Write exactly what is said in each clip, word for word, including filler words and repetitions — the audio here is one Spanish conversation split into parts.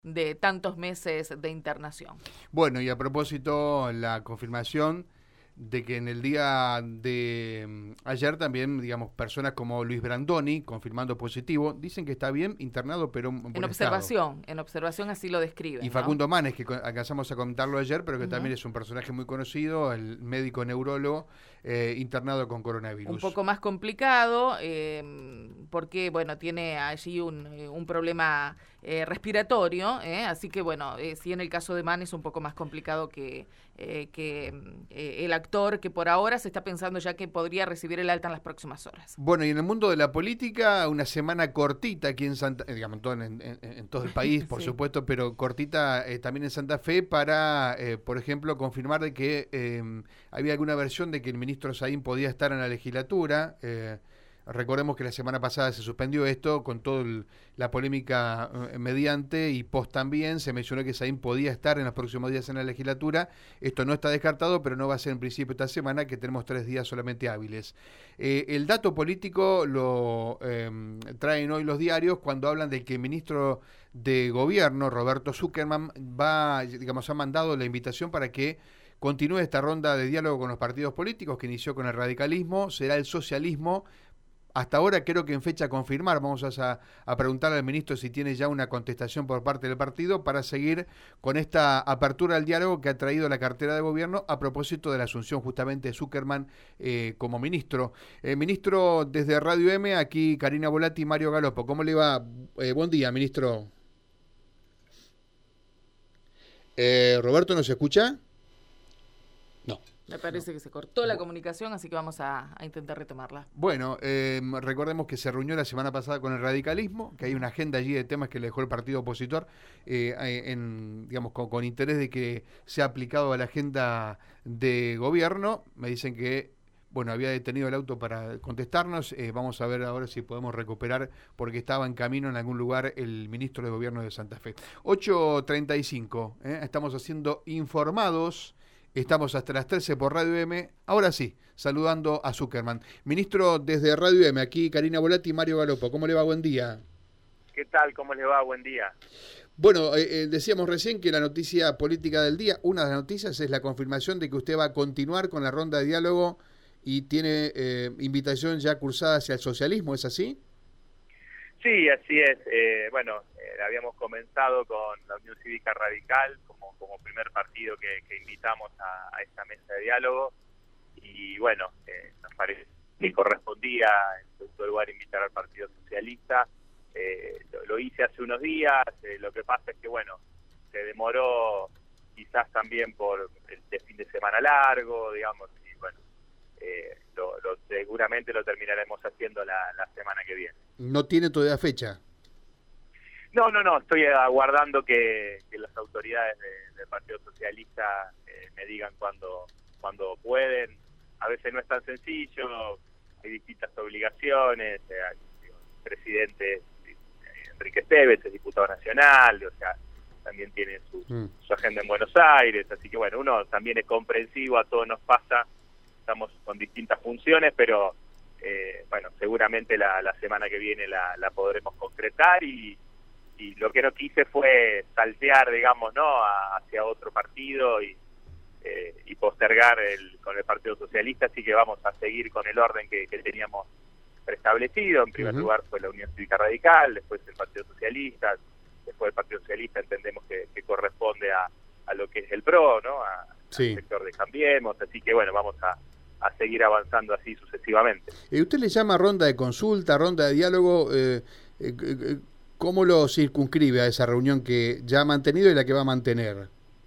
de tantos meses de internación. Bueno, y a propósito, la confirmación de que en el día de mm, ayer también, digamos, personas como Luis Brandoni, confirmando positivo, dicen que está bien internado, pero en buen En estado. observación, en observación así lo describen, Y ¿no? Facundo Manes, que co- alcanzamos a comentarlo ayer, pero que Uh-huh. también es un personaje muy conocido, el médico neurólogo eh, internado con Un coronavirus. poco más complicado, eh, porque, bueno, tiene allí un, eh, un problema eh, respiratorio, eh, así que, bueno, eh, sí, en el caso de Mann es un poco más complicado que, eh, que eh, el actor, que por ahora se está pensando ya que podría recibir el alta en las próximas horas. Bueno, y en el mundo de la política, una semana cortita aquí en Santa, eh, digamos, en todo, en, en- en todo el país, por Sí. supuesto, pero cortita eh, también en Santa Fe para, eh, por ejemplo, confirmar de que eh, había alguna versión de que el ministro Saín podía estar en la legislatura. Eh, recordemos que la semana pasada se suspendió esto con toda la polémica eh, mediante y post también. Se mencionó que Saín podía estar en los próximos días en la legislatura. Esto no está descartado, pero no va a ser en principio esta semana, que tenemos tres días solamente hábiles. Eh, el dato político lo eh, traen hoy los diarios cuando hablan de que el ministro de Gobierno, Roberto Zuckerman, va, digamos, ha mandado la invitación para que continúe esta ronda de diálogo con los partidos políticos que inició con el radicalismo, será el socialismo. Hasta ahora creo que en fecha a confirmar, vamos a, a preguntarle al ministro si tiene ya una contestación por parte del partido para seguir con esta apertura al diálogo que ha traído la cartera de gobierno a propósito de la asunción justamente de Zuckerman eh, como ministro. Eh, ministro, desde Radio M, aquí Karina Volati y Mario Galopo. ¿Cómo le va? Eh, buen día, ministro. Eh, ¿Roberto nos escucha? No. Me parece no. que se cortó la comunicación, así que vamos a, a intentar retomarla. Bueno, eh, recordemos que se reunió la semana pasada con el radicalismo, que hay una agenda allí de temas que le dejó el partido opositor, eh, en, digamos, con, con interés de que sea aplicado a la agenda de gobierno. Me dicen que, bueno, había detenido el auto para contestarnos. Eh, vamos a ver ahora si podemos recuperar, porque estaba en camino en algún lugar el ministro de Gobierno de Santa Fe. ocho treinta y cinco, ¿eh? Estamos haciendo informados. Estamos hasta las trece por Radio M. Ahora sí, saludando a Zuckerman. Ministro, desde Radio M, aquí Karina Volati y Mario Galopo. ¿Cómo le va? Buen día. ¿Qué tal? ¿Cómo le va? Buen día. Bueno, eh, eh, decíamos recién que la noticia política del día, una de las noticias es la confirmación de que usted va a continuar con la ronda de diálogo y tiene eh, invitación ya cursada hacia el socialismo, ¿es así? Sí, así es. Eh, bueno, eh, habíamos comenzado con la Unión Cívica Radical como, como primer partido que, que invitamos a, a esta mesa de diálogo y bueno, eh, nos parece que correspondía en segundo lugar invitar al Partido Socialista. Eh, lo, lo hice hace unos días, eh, lo que pasa es que bueno, se demoró quizás también por el, el fin de semana largo, digamos, y bueno, eh, lo, lo, seguramente lo terminaremos haciendo la, la semana que viene. ¿No tiene todavía fecha? No, no, no, estoy aguardando que, que las autoridades de, del Partido Socialista eh, me digan cuándo cuando pueden. A veces no es tan sencillo, hay distintas obligaciones, eh, el presidente eh, Enrique Esteves es diputado nacional, o sea, también tiene su, mm. su agenda en Buenos Aires, así que bueno, uno también es comprensivo, a todos nos pasa, estamos con distintas funciones, pero eh, bueno, seguramente la, la semana que viene la, la podremos concretar y, y lo que no quise fue saltear, digamos, ¿no?, a, hacia otro partido y, eh, y postergar el, con el Partido Socialista, así que vamos a seguir con el orden que, que teníamos preestablecido. En primer uh-huh. lugar fue la Unión Cívica Radical, después el Partido Socialista, después el Partido Socialista entendemos que, que corresponde a, a lo que es el P R O, ¿no?, a, sí. al sector de Cambiemos, así que bueno, vamos a a seguir avanzando así sucesivamente. Eh, ¿Usted le llama ronda de consulta, ronda de diálogo? Eh, eh, eh, ¿Cómo lo circunscribe a esa reunión que ya ha mantenido y la que va a mantener?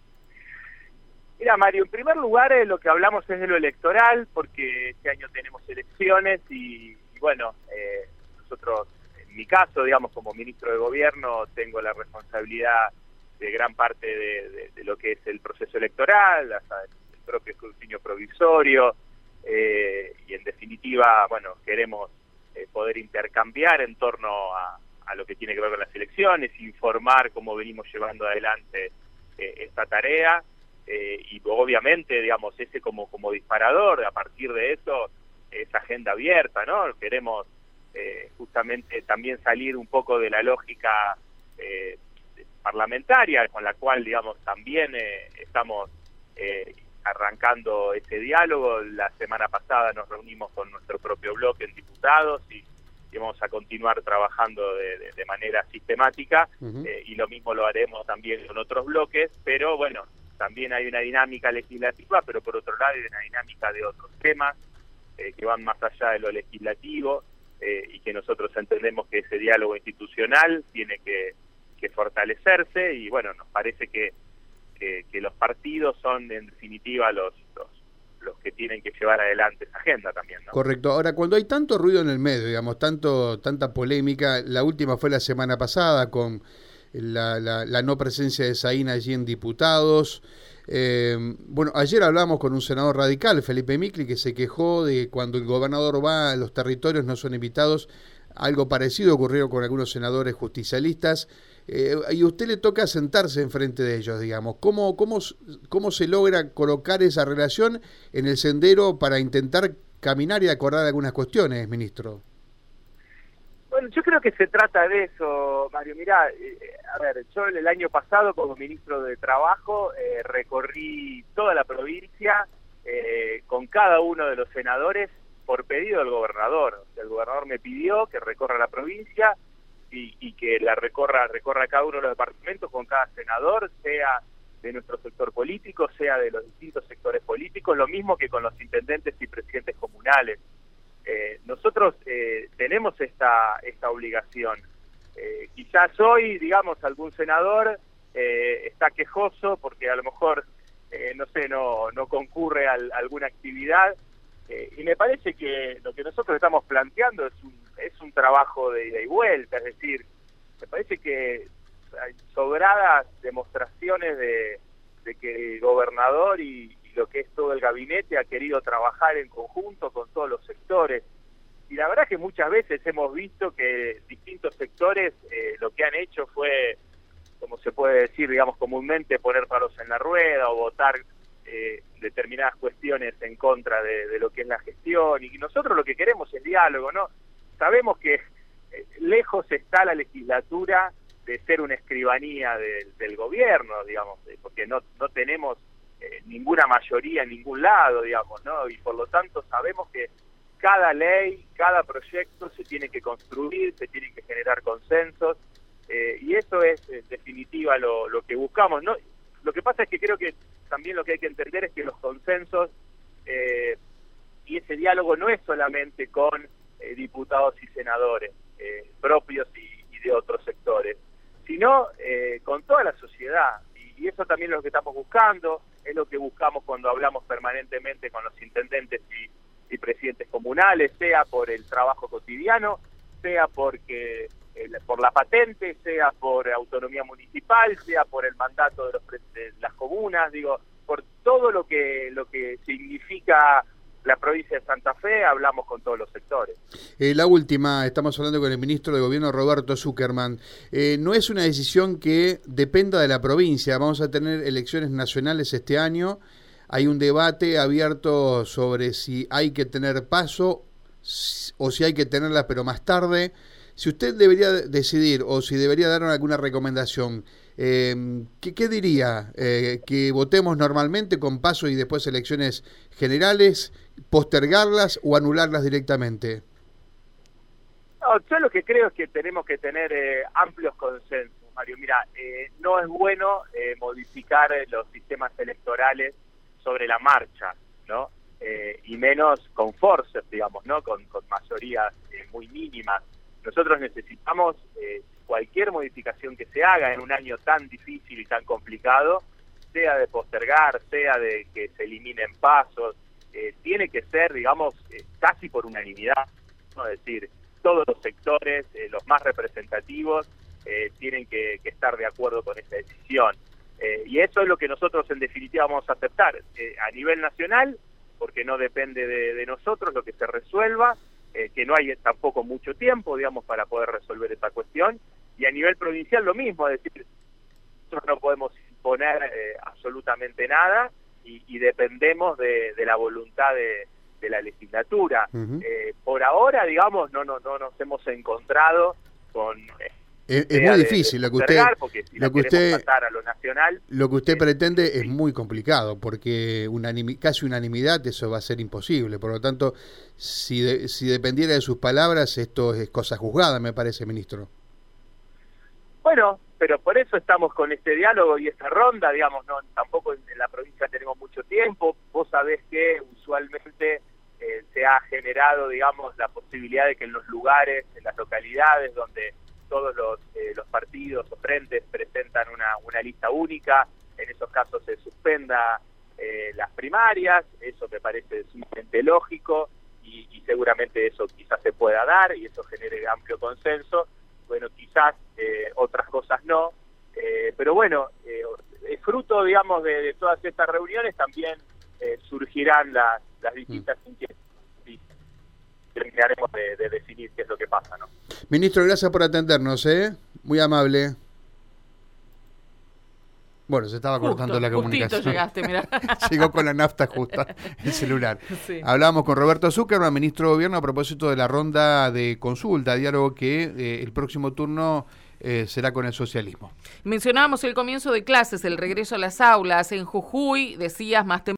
Mira, Mario, en primer lugar eh, lo que hablamos es de lo electoral, porque este año tenemos elecciones y, y bueno, eh, nosotros, en mi caso, digamos, como ministro de Gobierno, tengo la responsabilidad de gran parte de, de, de lo que es el proceso electoral, hasta el propio escrutinio provisorio, Eh, y en definitiva, bueno, queremos eh, poder intercambiar en torno a, a lo que tiene que ver con las elecciones, informar cómo venimos llevando adelante eh, esta tarea eh, y obviamente, digamos, ese como, como disparador, a partir de eso, esa agenda abierta, ¿no? Queremos eh, justamente también salir un poco de la lógica eh, parlamentaria, con la cual, digamos, también eh, estamos eh, arrancando ese diálogo. La semana pasada nos reunimos con nuestro propio bloque en diputados y, y vamos a continuar trabajando de, de, de manera sistemática, uh-huh. eh, y lo mismo lo haremos también con otros bloques, pero bueno, también hay una dinámica legislativa, pero por otro lado hay una dinámica de otros temas eh, que van más allá de lo legislativo, eh, y que nosotros entendemos que ese diálogo institucional tiene que, que fortalecerse, y bueno, nos parece que, que, que los partidos son en definitiva los, los, los que tienen que llevar adelante esa agenda también, ¿no? Correcto. Ahora, cuando hay tanto ruido en el medio, digamos, tanto tanta polémica, la última fue la semana pasada con La, la, la no presencia de Saín allí en diputados. Eh, bueno, ayer hablamos con un senador radical, Felipe Micli, que se quejó de cuando el gobernador va a los territorios no son invitados. Algo parecido ocurrió con algunos senadores justicialistas. Eh, y a usted le toca sentarse enfrente de ellos, digamos. ¿Cómo, cómo, ¿Cómo se logra colocar esa relación en el sendero para intentar caminar y acordar algunas cuestiones, ministro? Bueno, yo creo que se trata de eso, Mario. Mirá, eh, a ver, yo el año pasado como ministro de Trabajo eh, recorrí toda la provincia eh, con cada uno de los senadores por pedido del gobernador. El gobernador me pidió que recorra la provincia y, y que la recorra, recorra cada uno de los departamentos con cada senador, sea de nuestro sector político, sea de los distintos sectores políticos, lo mismo que con los intendentes y presidentes comunales. Eh, nosotros eh, tenemos esta esta obligación. Eh, quizás hoy, digamos, algún senador eh, está quejoso porque a lo mejor, eh, no sé, no no concurre a, a alguna actividad, eh, y me parece que lo que nosotros estamos planteando es un, es un trabajo de ida y vuelta, es decir, me parece que hay sobradas demostraciones de, de que el gobernador y lo que es todo el gabinete ha querido trabajar en conjunto con todos los sectores, y la verdad es que muchas veces hemos visto que distintos sectores eh, lo que han hecho fue, como se puede decir, digamos comúnmente, poner palos en la rueda o votar eh, determinadas cuestiones en contra de, de lo que es la gestión, y nosotros lo que queremos es diálogo, ¿no? Sabemos que eh, lejos está la legislatura de ser una escribanía de, del gobierno, digamos, porque no, no tenemos Eh, ninguna mayoría en ningún lado, digamos, ¿no? Y por lo tanto sabemos que cada ley, cada proyecto se tiene que construir, se tienen que generar consensos, eh, y eso es en definitiva lo, lo que buscamos, ¿no? Lo que pasa es que creo que también lo que hay que entender es que los consensos eh, y ese diálogo no es solamente con eh, diputados y senadores eh, propios y, y de otros sectores, sino eh, con toda la sociedad. Y eso también es lo que estamos buscando, es lo que buscamos cuando hablamos permanentemente con los intendentes y, y presidentes comunales, sea por el trabajo cotidiano, sea porque eh, por la patente, sea por autonomía municipal, sea por el mandato de, los, de las comunas, digo, por todo lo que lo que significa la provincia de Santa Fe, hablamos con todos los sectores. Eh, la última, estamos hablando con el ministro de Gobierno, Roberto Zuckerman. Eh, no es una decisión que dependa de la provincia. Vamos a tener elecciones nacionales este año. Hay un debate abierto sobre si hay que tener paso o si hay que tenerla pero más tarde. Si usted debería decidir o si debería dar alguna recomendación, eh, ¿qué, qué diría? Eh, ¿Que votemos normalmente con paso y después elecciones generales, postergarlas o anularlas directamente? No, yo lo que creo es que tenemos que tener eh, amplios consensos, Mario. Mira, eh, no es bueno eh, modificar los sistemas electorales sobre la marcha, ¿no? Eh, y menos con forces, digamos, ¿no? Con, con mayorías eh, muy mínimas. Nosotros necesitamos eh, cualquier modificación que se haga en un año tan difícil y tan complicado, sea de postergar, sea de que se eliminen pasos, eh, tiene que ser, digamos, eh, casi por unanimidad, ¿no? Es decir, todos los sectores, eh, los más representativos, eh, tienen que, que estar de acuerdo con esta decisión. Eh, y eso es lo que nosotros en definitiva vamos a aceptar eh, a nivel nacional, porque no depende de, de nosotros lo que se resuelva, eh, que no hay tampoco mucho tiempo, digamos, para poder resolver esta cuestión, y a nivel provincial lo mismo, es decir, nosotros no podemos imponer eh, absolutamente nada y, y dependemos de, de la voluntad de, de la legislatura. Uh-huh. Eh, por ahora, digamos, no, no, no nos hemos encontrado con, eh, Es, es muy difícil de, de lo que usted, si lo que usted, a lo nacional, lo que usted eh, pretende sí. es muy complicado, porque unanimi, casi unanimidad eso va a ser imposible. Por lo tanto, si, de, si dependiera de sus palabras, esto es cosa juzgada, me parece, ministro. Bueno, pero por eso estamos con este diálogo y esta ronda, digamos, no tampoco en, en la provincia tenemos mucho tiempo. Vos sabés que usualmente eh, se ha generado, digamos, la posibilidad de que en los lugares, en las localidades donde todos los, eh, los partidos o frentes presentan una, una lista única, en esos casos se suspenda eh, las primarias. Eso me parece sumamente lógico y, y seguramente eso quizás se pueda dar y eso genere amplio consenso. Bueno, quizás eh, otras cosas no, eh, pero bueno, eh, es fruto, digamos, de, de todas estas reuniones también eh, surgirán las, las distintas inquietudes y terminaremos de, de definir qué es lo que pasa, ¿no? Ministro, gracias por atendernos, ¿eh? Muy amable. Bueno, se estaba Justo, cortando la comunicación. Justito llegaste, mirá. Llegó con la nafta justa el celular. Sí. Hablábamos con Roberto Zuckerman, ministro de Gobierno, a propósito de la ronda de consulta, diálogo que eh, el próximo turno eh, será con el socialismo. Mencionábamos el comienzo de clases, el regreso a las aulas. En Jujuy, decías más temprano.